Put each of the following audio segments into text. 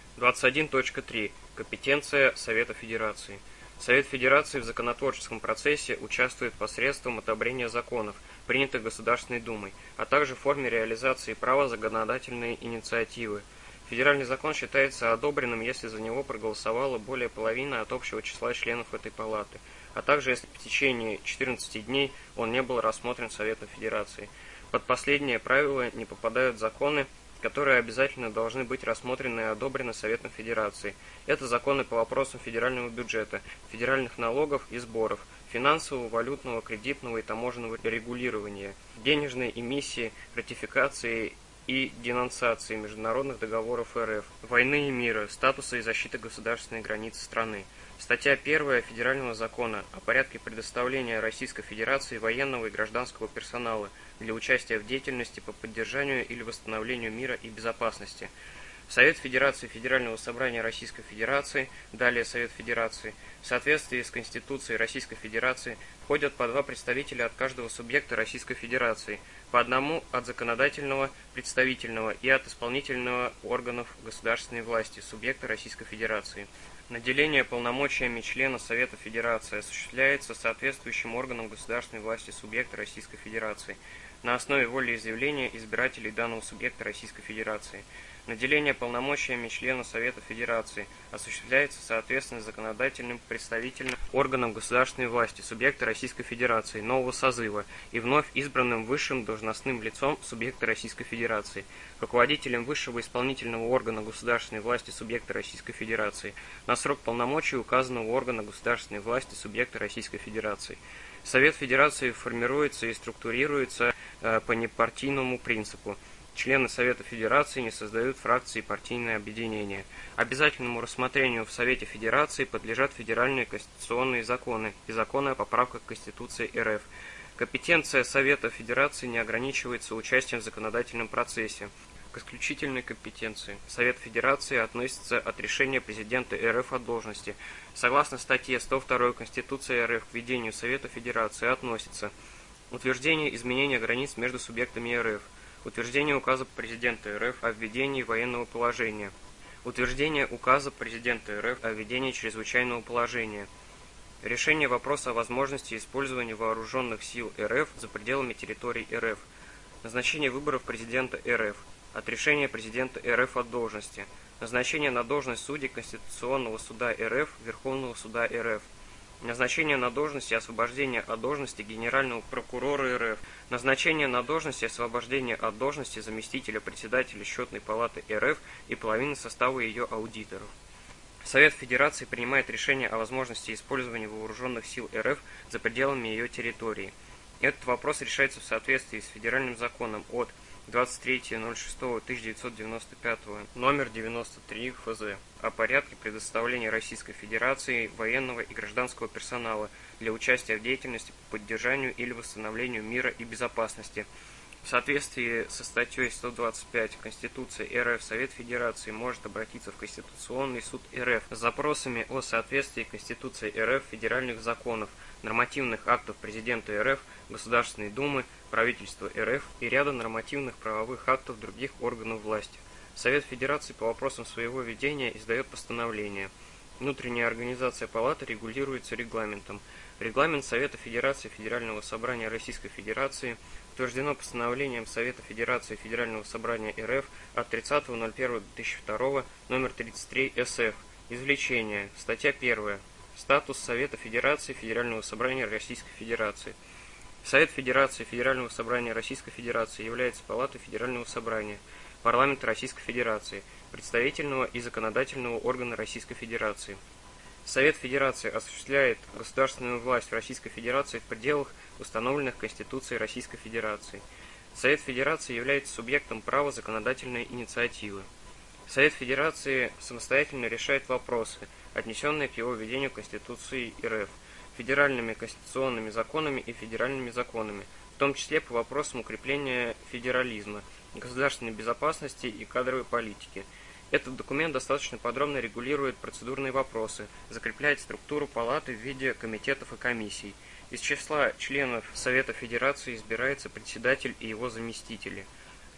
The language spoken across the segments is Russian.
21.3. Компетенция Совета Федерации. Совет Федерации в законотворческом процессе участвует посредством одобрения законов, принятых Государственной Думой, а также в форме реализации права законодательной инициативы. Федеральный закон считается одобренным, если за него проголосовало более половины от общего числа членов этой палаты, а также если в течение 14 дней он не был рассмотрен Советом Федерации. Под последнее правило не попадают законы, которые обязательно должны быть рассмотрены и одобрены Советом Федерации. Это законы по вопросам федерального бюджета, федеральных налогов и сборов, финансового, валютного, кредитного и таможенного регулирования, денежной эмиссии, ратификации и денонсации международных договоров РФ, войны и мира, статуса и защиты государственной границы страны. Статья 1 Федерального закона о порядке предоставления Российской Федерации военного и гражданского персонала для участия в деятельности по поддержанию или восстановлению мира и безопасности. Совет Федерации Федерального собрания Российской Федерации, далее Совет Федерации, в соответствии с Конституцией Российской Федерации входят по 2 представителя от каждого субъекта Российской Федерации, по одному от законодательного, представительного и от исполнительного органов государственной власти субъекта Российской Федерации. Наделение полномочиями члена Совета Федерации осуществляется соответствующим органом государственной власти субъекта Российской Федерации на основе волеизъявления избирателей данного субъекта Российской Федерации. Наделение полномочиями члена Совета Федерации осуществляется соответственно законодательным представительным органом государственной власти субъекта Российской Федерации нового созыва и вновь избранным высшим должностным лицом субъекта Российской Федерации, руководителем высшего исполнительного органа государственной власти субъекта Российской Федерации на срок полномочий указанного органа государственной власти субъекта Российской Федерации. Совет Федерации формируется и структурируется по непартийному принципу. Члены Совета Федерации не создают фракции и партийные объединения. Обязательному рассмотрению в Совете Федерации подлежат федеральные конституционные законы и законы о поправках к Конституции РФ. Компетенция Совета Федерации не ограничивается участием в законодательном процессе. К исключительной компетенции Совет Федерации относится от решения президента РФ от должности. Согласно статье 102 Конституции РФ к ведению Совета Федерации относится утверждение изменения границ между субъектами РФ, утверждение указа президента РФ о введении военного положения, утверждение указа президента РФ о введении чрезвычайного положения, решение вопроса о возможности использования вооруженных сил РФ за пределами территорий РФ, назначение выборов президента РФ, отрешение президента РФ от должности, назначение на должность судей Конституционного суда РФ, Верховного суда РФ, назначение на должность и освобождение от должности генерального прокурора РФ, назначение на должность и освобождение от должности заместителя председателя Счетной палаты РФ и половины состава ее аудиторов. Совет Федерации принимает решение о возможности использования вооруженных сил РФ за пределами ее территории. Этот вопрос решается в соответствии с федеральным законом от 23.06.1995 номер 93 ФЗ о порядке предоставления Российской Федерации военного и гражданского персонала для участия в деятельности по поддержанию или восстановлению мира и безопасности. В соответствии со статьей 125 Конституции РФ Совет Федерации может обратиться в Конституционный суд РФ с запросами о соответствии Конституции РФ федеральных законов, нормативных актов президента РФ, Государственной Думы, правительства РФ и ряда нормативных правовых актов других органов власти. Совет Федерации по вопросам своего ведения издает постановления. Внутренняя организация палаты регулируется регламентом. Регламент Совета Федерации Федерального собрания Российской Федерации утверждено постановлением Совета Федерации Федерального собрания РФ от 30.01.2002 номер 33 СФ. Извлечение. Статья 1. Статус Совета Федерации Федерального собрания Российской Федерации. Совет Федерации Федерального собрания Российской Федерации является палатой Федерального собрания парламента Российской Федерации, представительного и законодательного органа Российской Федерации. Совет Федерации осуществляет государственную власть в Российской Федерации в пределах, установленных Конституцией Российской Федерации. Совет Федерации является субъектом права законодательной инициативы. Совет Федерации самостоятельно решает вопросы, отнесенные к его ведению Конституции РФ, федеральными конституционными законами и федеральными законами, в том числе по вопросам укрепления федерализма, государственной безопасности и кадровой политики. Этот документ достаточно подробно регулирует процедурные вопросы, закрепляет структуру палаты в виде комитетов и комиссий. Из числа членов Совета Федерации избирается председатель и его заместители.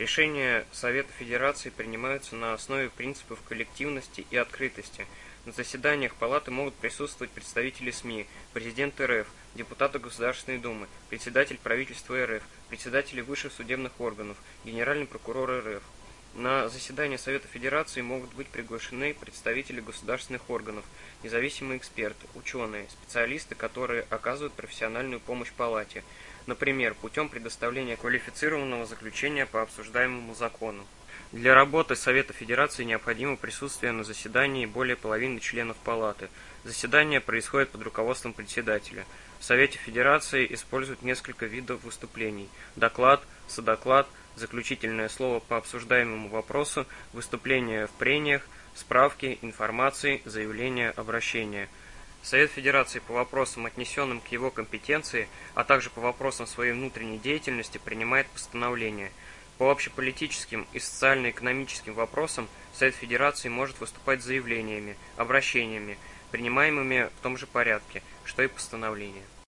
Решения Совета Федерации принимаются на основе принципов коллективности и открытости. На заседаниях Палаты могут присутствовать представители СМИ, президент РФ, депутаты Государственной Думы, председатель правительства РФ, председатели высших судебных органов, генеральный прокурор РФ. На заседание Совета Федерации могут быть приглашены представители государственных органов, независимые эксперты, ученые, специалисты, которые оказывают профессиональную помощь Палате, например, путем предоставления квалифицированного заключения по обсуждаемому закону. Для работы Совета Федерации необходимо присутствие на заседании более половины членов Палаты. Заседание происходит под руководством председателя. В Совете Федерации используют несколько видов выступлений: доклад, содоклад, заключительное слово по обсуждаемому вопросу, выступления в прениях, справки, информации, заявления, обращения. Совет Федерации по вопросам, отнесенным к его компетенции, а также по вопросам своей внутренней деятельности, принимает постановления. По общеполитическим и социально-экономическим вопросам Совет Федерации может выступать с заявлениями, обращениями, принимаемыми в том же порядке, что и постановления.